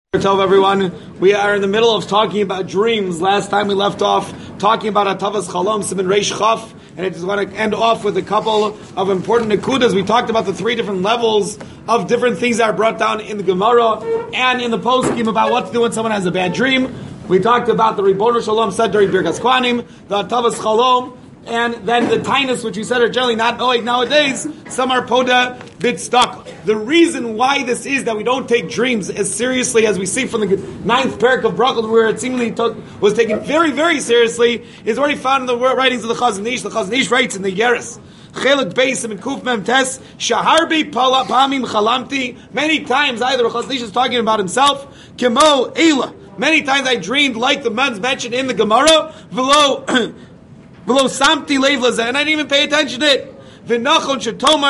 Tov, everyone. We are in the middle of talking about dreams. Last time we left off talking about Atavas Chalom, Siman Reish Chaf, and I just want to end off with a couple of important nekudas. We talked about the three different levels of different things that are brought down in the Gemara and in the poskim about what to do when someone has a bad dream. We talked about the Ribono Shalom said during Birkas Kohanim, the Atavas Chalom, and then the tainus, which we said are generally not knowing nowadays. Some are poda bit stuck. The reason why this is that we don't take dreams as seriously as we see from the ninth parak of Brachot, where it seemingly was taken very, very seriously, is already found in the writings of the Chazon Ish. The Chazon Ish writes in the Yeres, Chelik Beisim and Kuf Mem Tes, Shaharbi Pamim Chalamti. Many times, either the Chazon Ish is talking about himself, Kemo Eila. Many times I dreamed like the man's mentioned in the Gemara, Below Samti Leivlaza, and I didn't even pay attention to it. It's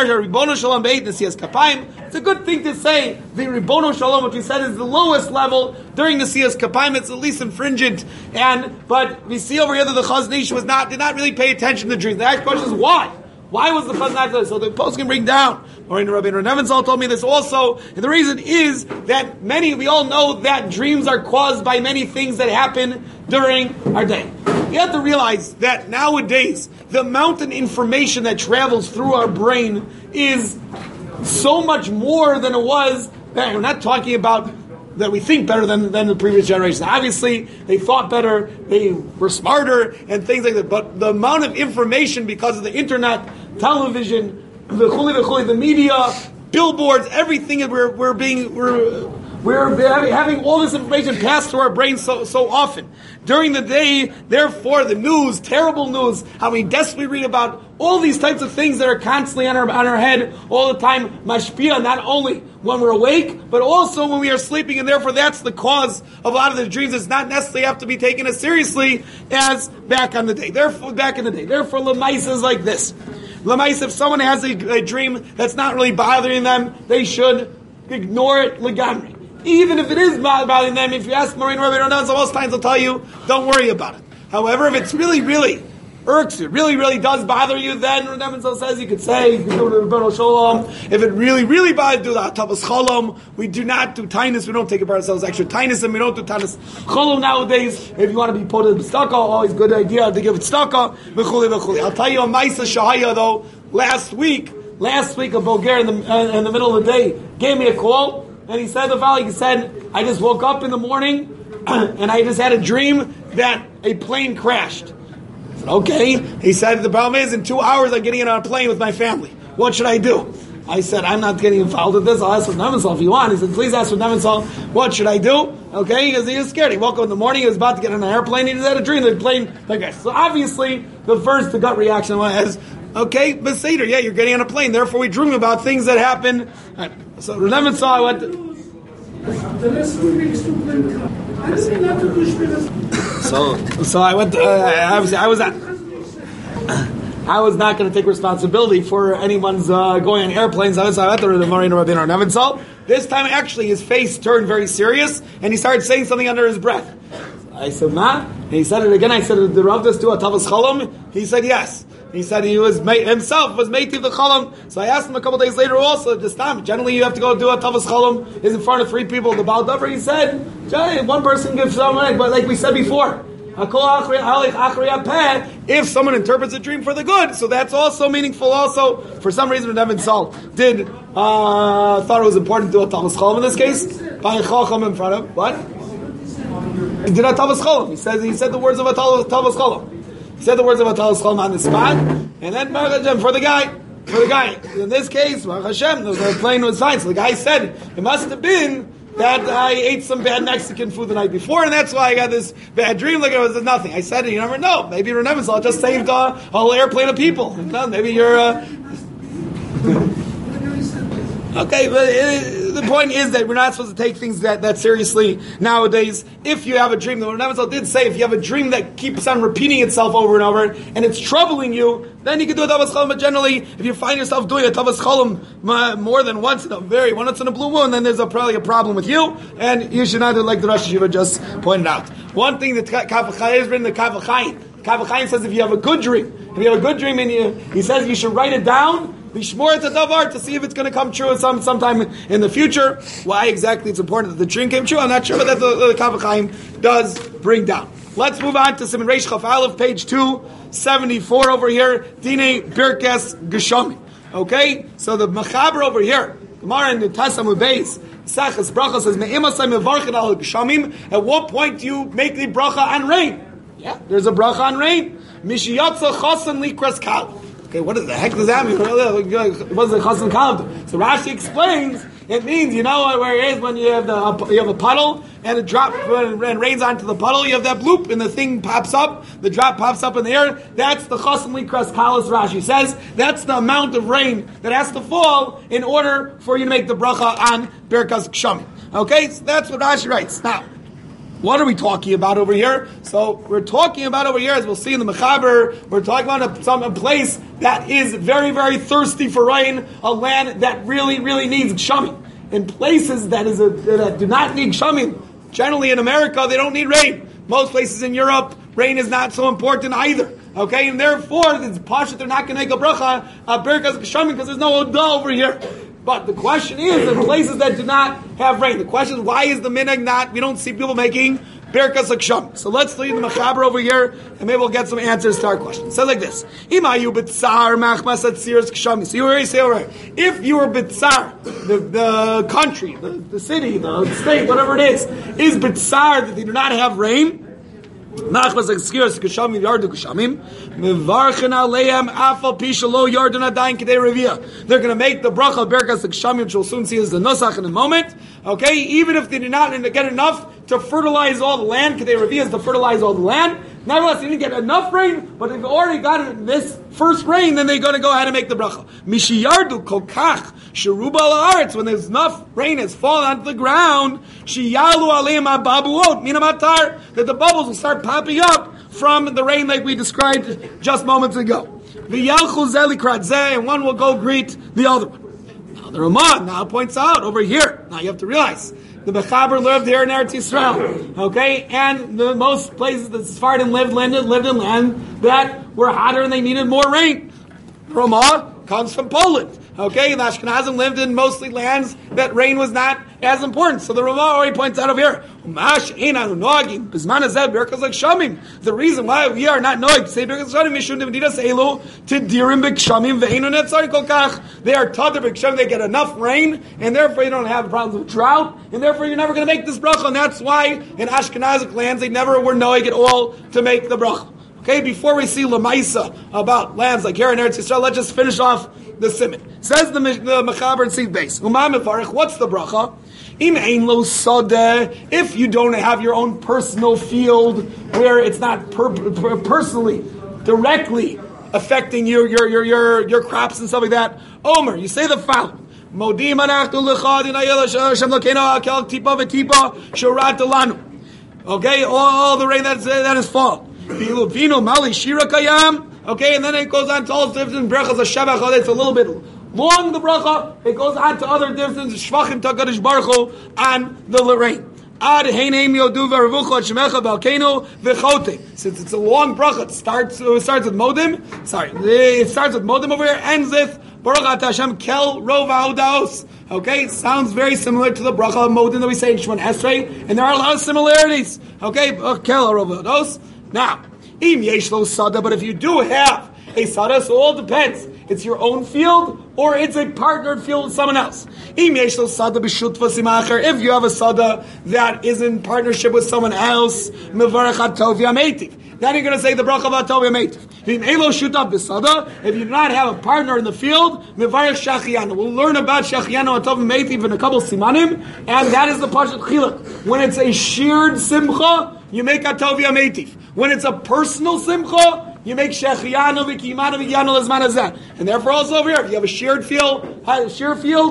a good thing to say the Ribono Shalom, which we said is the lowest level during the Siyas Kapayim. It's the least infringent, but we see over here that the Chazon Ish did not really pay attention to dreams. The next question is why? Why was the Chazon Ish? So the post can bring down. Rabbi Nevenzel told me this also, and the reason is that we all know that dreams are caused by many things that happen during our day. You have to realize that nowadays, the amount of information that travels through our brain is so much more than it was then. We're not talking about that we think better than the previous generation. Obviously, they thought better, they were smarter, and things like that. But the amount of information because of the internet, television, the media, billboards, everything that we're having all this information passed through our brains so often. During the day, therefore, the news, terrible news, how we desperately read about all these types of things that are constantly on our head all the time, mashpia, not only when we're awake, but also when we are sleeping, and therefore that's the cause of a lot of the dreams. It's not necessarily have to be taken as seriously as back in the day. Therefore, Lamaisa is like this. Lamaisa, if someone has a dream that's not really bothering them, they should ignore it legamri. Even if it is bothering them, if you ask Maureen Rabbi Ronaldo, most times they'll tell you, don't worry about it. However, if it's really, really irks you, really, really does bother you, then Ronaldo says you could say, you can do the Ribono Shalom. If it really, really bothers you, do the Atavas Chalom. We do not do tainus. We don't take it by ourselves extra tainus, and we don't do tainus Chalom nowadays. If you want to be put in tzedakah, always good idea to give it tzedakah. I'll tell you a Maisa Shahaya though. Last week, a Bulgar in the middle of the day gave me a call. And he said the following, he said, I just woke up in the morning and I just had a dream that a plane crashed. I said, okay. He said, the problem is in 2 hours I'm getting on a plane with my family. What should I do? I said, I'm not getting involved with this. I'll ask with Nevenzel if you want. He said, please ask with Nevenzel, what should I do? Okay, because he was scared. He woke up in the morning, he was about to get on an airplane, he just had a dream that the plane like that. So obviously, the first gut reaction was, okay, Beseder, yeah, you're getting on a plane. Therefore, we dream about things that happen. So Nevenzel, I went to... So I went. I was not going to take responsibility for anyone's going on airplanes. So I went to the Marina Rabbeinu Nevenzel. This time, actually, his face turned very serious, and he started saying something under his breath. I said, "Ma?" And he said it again. I said, "Did the Rav just do a Tavas Chalom?" He said, "Yes." He said he was himself was made to the Chalom. So I asked him a couple days later also, this time, generally you have to go do a Tavas Chalom, is in front of 3 people, the Baal Davar. He said, one person gives someone, but like we said before, if someone interprets a dream for the good, so that's also meaningful also. For some reason, Nevenzel thought it was important to do a Tavas Chalom in this case, by Chacham in front of, what? He did a Tavas Chalom. He said the words of a Tavas Chalom. He said the words of Atavas Chalom on the spot, and then Baruch Hashem for the guy. In this case, Baruch Hashem, the plane was fine. So the guy said, it must have been that I ate some bad Mexican food the night before, and that's why I got this bad dream. Like it was nothing. I said, you never know. Maybe Renevenzel just saved a whole airplane of people. Maybe you're. Okay, but the point is that we're not supposed to take things that seriously nowadays. If you have a dream, the Nevenzel did say, if you have a dream that keeps on repeating itself over and over, and it's troubling you, then you can do a Tavas Chalom. But generally, if you find yourself doing a Tavas Chalom more than once in a blue moon, then there's probably a problem with you, and you should not do like the Rosh Hashiva just pointed out. One thing that Kav HaChaim has written, the Kav HaChaim says if you have a good dream, and he says you should write it down, Lishmor Tadavar, to see if it's going to come true sometime in the future. Why exactly it's important that the dream came true, I'm not sure, but that the Kaf HaChaim does bring down. Let's move on to Siman Reish Chaf Aleph, page 274 over here, Dine Birkas Geshami. Okay, so the Mechaber over here, Gemara in the Tasam Beis, Sachas Bracha says, Me'imasai mevarchin al Geshamim. At what point do you make the bracha on rain? Yeah, there's a bracha on rain. Mishiyatza chasan likras kal. Okay, what the heck does that mean? What does the chasan kal do? So Rashi explains, it means, you know where it is when you have a puddle and it drops and rains onto the puddle, you have that bloop and the thing pops up, the drop pops up in the air. That's the chasan likras kal, as Rashi says. That's the amount of rain that has to fall in order for you to make the bracha on Birkas Geshami. Okay, so that's what Rashi writes. Now, what are we talking about over here? So we're talking about over here, as we'll see in the Mechaber, we're talking about a place that is very, very thirsty for rain, a land that really, really needs Geshami. In places that do not need Geshami, generally in America, they don't need rain. Most places in Europe, rain is not so important either. Okay, and therefore, it's posh that they're not going to make a bracha of Birkas Geshami because there's no Odah over here. But the question is, in places that do not have rain, the question is, why is the minhag not, we don't see people making Birkas Geshami? So let's read the Mechaber over here, and maybe we'll get some answers to our question. It says like this, Imayu b'tzar machmas atziras Geshami. So you already say, all right, if you were b'tzar, the country, the city, the state, whatever it is b'tzar that they do not have rain, Machmas Atziras Geshamim Yardu Geshamim Mevarchen Aleim Afal Pishalo Yardu Nadayin Kedei Revia. They're going to make the bracha of Birkas Geshami, which we'll soon see as the Nusach in a moment. Okay, even if they did not get enough to fertilize all the land, Kedei Revia is to fertilize all the land. Nevertheless, they didn't get enough rain, but they've already got this first rain, then they're going to go ahead and make the bracha. Mishiyardu Kokach Sheruba La'aretz, when there's enough rain has fallen onto the ground, Shiyalu Aleim Ababuot Minamatar, that the bubbles will start popping up from the rain like we described just moments ago. V'yalchu Zeh Likrat Zeh, and one will go greet the other one. Now the Ramah now points out over here, now you have to realize, the Mechaber lived here in Eretz Yisrael, okay, and the most places that Sephardim lived in land that were hotter and they needed more rain. Ramah comes from Poland, okay, the Ashkenazim lived in mostly lands that rain was not as important. So the Ramah already points out over here, the reason why we are not knowing to say Birkas Geshami, they are tader b'Geshami, they get enough rain, and therefore you don't have problems with drought, and therefore you're never going to make this bracha, and that's why in Ashkenazic lands they never were knowing at all to make the bracha. Okay, before we see Lamaisa about lands like here in Eretz Yisrael, let's just finish off the Siman. Says the Mechaber in Seed Base, what's the bracha? If you don't have your own personal field where it's not personally, directly affecting your crops and stuff like that, Omer, you say the following. Okay, all the rain that has fallen. Okay, and then it goes on to all different brachas of Shabbat. It's a little bit long, the bracha. It goes on to other different shvachim takadish baruch Hu on the rain. Ad heineim yodu v'revucha shemecha balkenu v'chote. Since it's a long bracha, it starts with modim. It starts with modim over here. Ends with baruch atah Hashem kel rov ha'odaos. Okay, it sounds very similar to the bracha of modim that we say in Shemon Esrei, and there are a lot of similarities. Okay, kel rov ha'odaos. Now, im yesh lo sada, but if you do have a sada, so it all depends. It's your own field, or it's a partnered field with someone else. Im yesh lo sada b'shutva simacher, if you have a sada that is in partnership with someone else, mevarach atov yametiv. Then you're going to say the bracha of atov yametiv. If you do not have a partner in the field, mevarach shachianu. We'll learn about shachianu atov yametiv in a couple simanim, and that is the pashat chiluk. When it's a shared simcha, you make atov yametiv. When it's a personal simcha, you make shechianu v'kimanu v'yanu l'zman hazeh. And therefore also over here, if you have a shared field, it's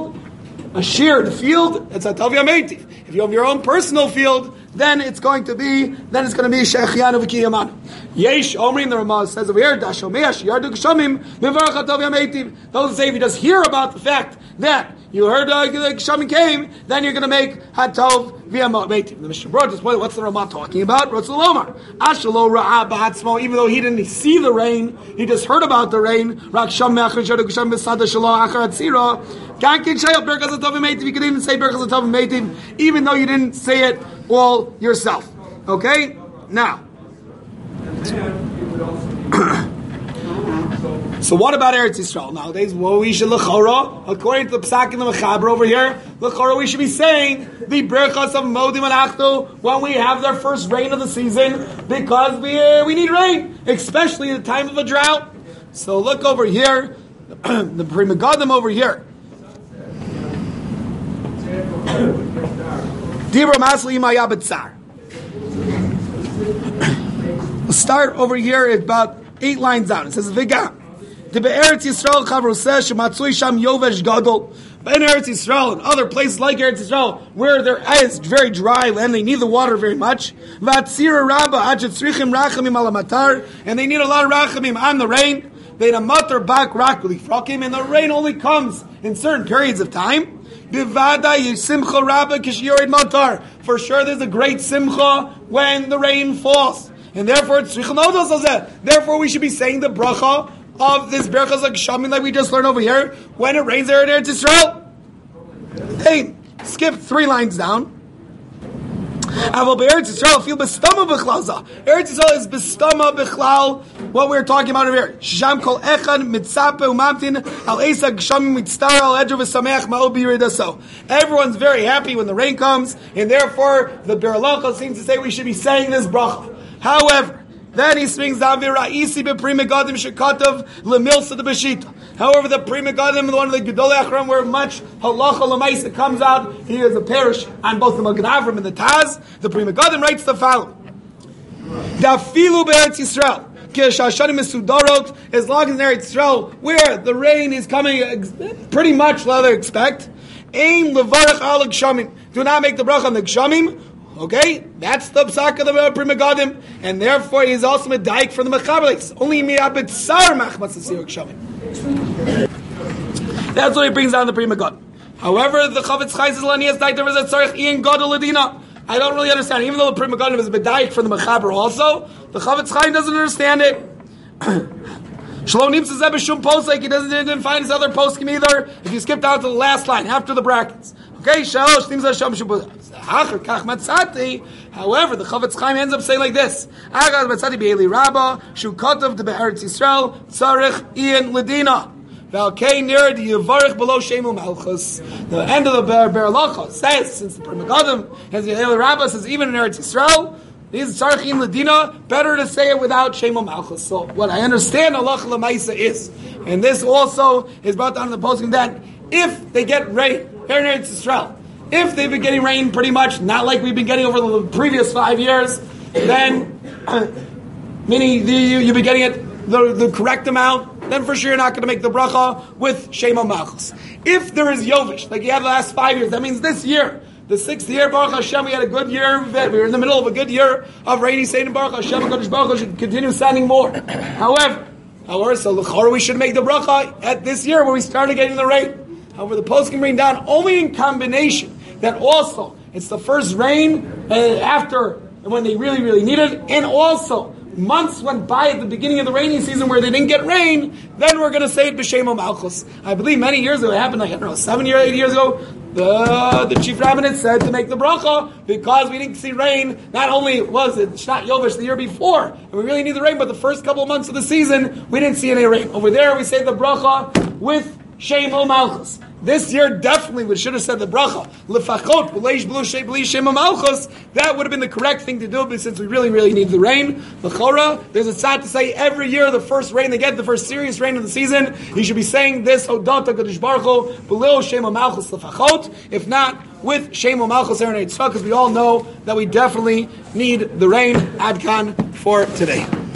atov yametiv. If you have your own personal field, then it's going to be shechianu v'kimanu. Yesh omrim, the Ramah says over here, dashomei yardu geshamim mevarach atov yametiv. Those say if you just hear about the fact that You heard Gshamim came, then you're going to make Hatov via Meitiv. The Mishnah brought this point. What's the Ramah talking about? Ratzul Omar. Ashalo Ra'ah B'Hatzmo, even though he didn't see the rain, he just heard about the rain. Rak Sham Me'achar Shadu Gshamim B'Sada Shalo Achar Atzira. Gankin Shayot Berchas Hatov Meitiv. You could even say Berchas Hatov Meitiv, even though you didn't say it all yourself. Okay? Now. So what about Eretz Yisrael? Nowadays, we should l'chora, according to the Psak in the Mechaber over here, l'chora we should be saying the Berachos of Modim and Achtu when we have their first rain of the season, because we need rain, especially in the time of a drought. So look over here, the Pri Megadim over here. Dibra Masli Maya B'tzar. We'll start over here at about 8 lines down. It says Vigam. The Eretz Yisrael Chavroseh Shematzui Sham Yovesh Gadol. But in Eretz Yisrael and other places like Eretz Yisrael, where there is very dry land, they need the water very much. Vatzira Rabba Achet Tzrichim Rachamim Ala Matar, and they need a lot of Rachamim on the rain. They a matar bak rakuli frakim, and the rain only comes in certain periods of time. Bivada Yisimcha Rabba Kishiyorid Matar. For sure, there's a great simcha when the rain falls. And therefore, therefore we should be saying the bracha of this berachas Gshamim like we just learned over here when it rains there in Eretz Yisrael. Hey, skip 3 lines down. Eretz Yisrael feel bestama b'chlal. Eretz Yisrael is bestama b'chlal. What we're talking about over here. Sham kol echad mitzape umamtin al esa Gshamim mitztar al edru v'sameach ma'ol b'yiridaso. Everyone's very happy when the rain comes, and therefore the Beralacha seems to say we should be saying this bracha. However, then he swings down v'ra'isi b'Pri Megadim shekatav lemilsa de b'shita. However, the Pri Megadim, one of the Gedolei Achron, where much halacha l'maisa comes out, he is a parish on both the Magen Avram and the Taz. The Pri Megadim writes the following: Dafilu be'Eretz Yisrael, k'shashanim mesudarot, as long as in Eretz Yisrael, where the rain is coming pretty much like they expect, ein levarach al Gshamim, do not make the bracha on the Gshamim. Okay, that's the psak of the Pri Megadim, and therefore he is also medayik for the Mechaber. Only mi'abetzar machmas asir Gshamim. That's what he brings down the Pri Megadim. However, the Chavetz Chaim says lanias daiter is a tzarich ian gadol ladina. I don't really understand. Even though the Pri Megadim is medayik for the Mechaber also, the Chavetz Chaim doesn't understand it. Shalom Nimsa Zeh b'shum posek. He didn't find his other poskim either. If you skip down to the last line after the brackets. Okay, Shalosh Nimsa Sham Shum Posek. However, the Chavetz Chaim ends up saying like this: Agad Matzati Be'eli Rabba Shu Katav to Be'eretz Yisrael Tzarich Ian Ladina V'Alkei Nir Yivarich Below Shemu Malchus. The end of the Beralacha says, since the Pri Megadim and the Be'eli Rabba says even in Eretz Yisrael, these Tzarich Ian Ladina, better to say it without Shemu Malchus. So what I understand halacha l'maisa is, and this also is brought down in the posting, that if they get rain here in Eretz Yisrael, if they've been getting rain pretty much, not like we've been getting over the previous 5 years, then, meaning you've been getting it the correct amount, then for sure you're not going to make the bracha with Shema Malchus. If there is Yovish, like you had the last 5 years, that means this year, the 6th year, Baruch Hashem, we had a good year, we were in the middle of a good year of rainy season, Baruch Hashem, Kodesh Baruch Hu should continue sending more. However, so l'chorah we should make the bracha at this year where we started getting the rain. However, the post can bring down only in combination that also it's the first rain after when they really, really need it, and also months went by at the beginning of the rainy season where they didn't get rain, then we're going to say it b'Shema Malchus. I believe many years ago, it happened like, 7 years, 8 years ago, the chief rabbinate said to make the bracha because we didn't see rain. Not only was it Shnat Yovesh the year before, and we really need the rain, but the first couple of months of the season, we didn't see any rain. Over there, we say the bracha with Shema Malchus. This year, definitely, we should have said the bracha. Lefachot, b'leish b'lo Shema Malchus. That would have been the correct thing to do, but since we really, really need the rain, l'chora, there's a tzad to say every year, the first rain they get, the first serious rain of the season, you should be saying this, Hodata Kadosh Baruch Hu, b'lo Shema Malchus lefachot. If not, with Shema Malchus Aaron Eitzvah, because we all know that we definitely need the rain. Adkan for today.